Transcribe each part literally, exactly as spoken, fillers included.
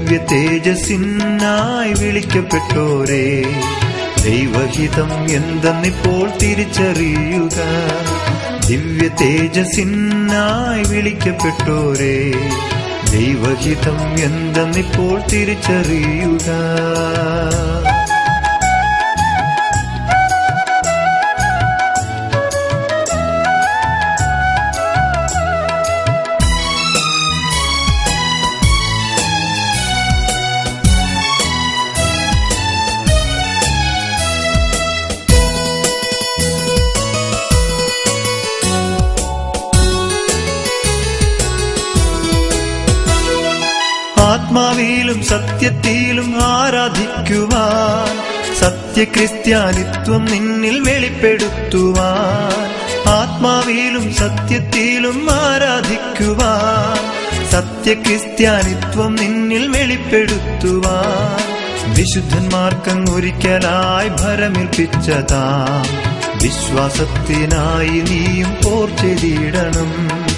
ദിവ്യ തേജസ്സിനായി വിളിക്കപ്പെട്ടോരേ, ദൈവഹിതം എന്തെന്നിപ്പോൾ തിരിച്ചറിയുക. ദിവ്യ തേജസ്സിനായി വിളിക്കപ്പെട്ടോരേ, ദൈവഹിതം എന്തെന്നിപ്പോൾ തിരിച്ചറിയുക. ആത്മാവിലും സത്യത്തിലും ആരാധിക്കുവാൻ, സത്യക്രിസ്ത്യാനിത്വം നിന്നിൽ വെളിപ്പെടുത്തുവാൻ. ആത്മാവിലും സത്യത്തിലും ആരാധിക്കുവാൻ, സത്യക്രിസ്ത്യാനിത്വം നിന്നിൽ വെളിപ്പെടുത്തുവാൻ. വിശുദ്ധന്മാർക്കങ്ങൊരിക്കലായി ഭരമേൽപ്പിച്ചതാം വിശ്വാസത്തിനായി നീയും പോർ ചെയ്തിടണം.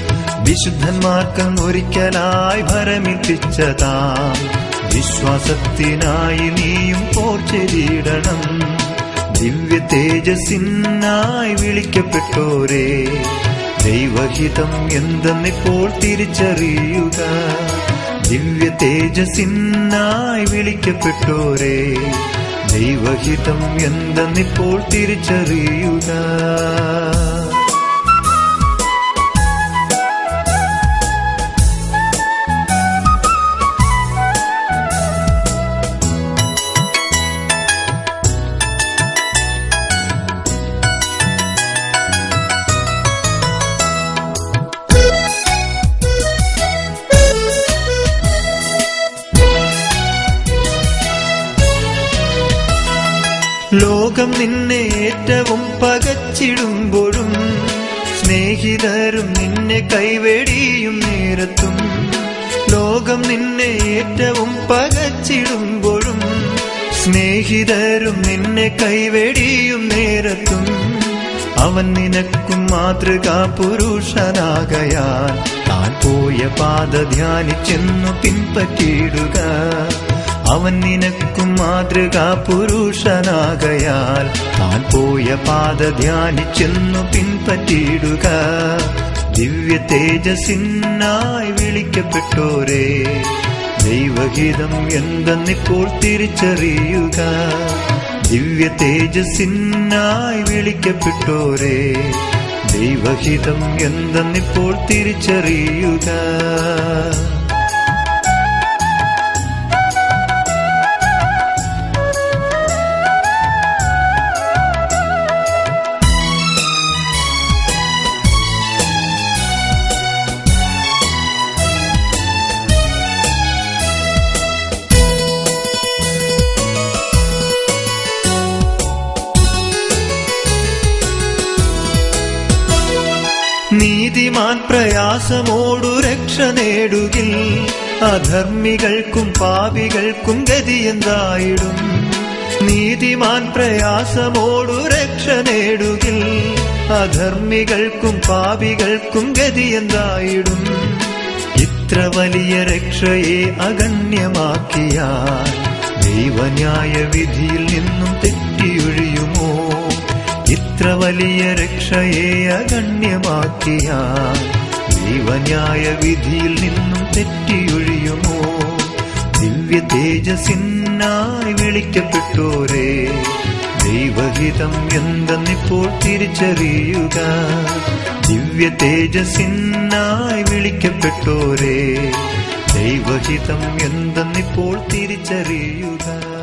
വിശുദ്ധന്മാർക്കങ്ങൊരിക്കലായി ഭരമേൽപ്പിച്ചതാം വിശ്വാസത്തിനായി നീയും പോർ ചെയ്തിടണം. ദിവ്യ തേജസ്സിനായി വിളിക്കപ്പെട്ടോരേ, ദൈവഹിതം എന്തെന്നിപ്പോൾ തിരിച്ചറിയുക. ദിവ്യ തേജസ്സിനായി വിളിക്കപ്പെട്ടോരേ, ദൈവഹിതം എന്തെന്നിപ്പോൾ തിരിച്ചറിയുക. ലോകം നിന്നെ ഏറ്റവും പകച്ചിടുമ്പോഴും, സ്നേഹിതരും നിന്നെ കൈവെടിയും നേരത്തും. ലോകം നിന്നെ ഏറ്റവും പകച്ചിടുമ്പോഴും, സ്നേഹിതരും നിന്നെ കൈവെടിയും നേരത്തും. അവൻ നിനക്കും മാതൃകാ പുരുഷനാകയാൽ താൻ പോയ പാത ധ്യാനിച്ചെന്നു പിൻപറ്റിയിടുക. അവൻ നിനക്കും മാതൃകാ പുരുഷനാകയാൽ താൻ പോയ പാത ധ്യാനിച്ചെന്നു പിൻപറ്റിയിടുക. ദിവ്യ തേജസ്സിനായി വിളിക്കപ്പെട്ടോരേ, ദൈവഹിതം എന്തെന്നിപ്പോൾ തിരിച്ചറിയുക. ദിവ്യ തേജസ്സിനായി വിളിക്കപ്പെട്ടോരേ, ദൈവഹിതം എന്തെന്നിപ്പോൾ തിരിച്ചറിയുക. നീതിമാൻ പ്രയാസമോടു രക്ഷ നേടുകിൽ, അധർമ്മികൾക്കും പാപികൾക്കും ഗതിയെന്തായിടും. നീതിമാൻ പ്രയാസമോടു രക്ഷ നേടുകിൽ, അധർമ്മികൾക്കും പാപികൾക്കും ഗതിയെന്തായിടും. ഇത്ര വലിയ രക്ഷയെ അഗണ്യമാക്കിയാൽ ദൈവന്യായ വിധിയിൽ നിന്നും തെറ്റിയൊഴിയുമോ? ഇത്ര വലിയ രക്ഷയെ അഗണ്യമാക്കിയാൽ ദൈവന്യായ വിധിയിൽ നിന്നും തെറ്റിയൊഴിയുമോ? ദിവ്യ തേജസ്സിനായി വിളിക്കപ്പെട്ടോരേ, ദൈവഹിതം എന്തെന്നിപ്പോൾ തിരിച്ചറിയുക. ദിവ്യ തേജസ്സിനായി വിളിക്കപ്പെട്ടോരേ, ദൈവഹിതം എന്തെന്നിപ്പോൾ തിരിച്ചറിയുക.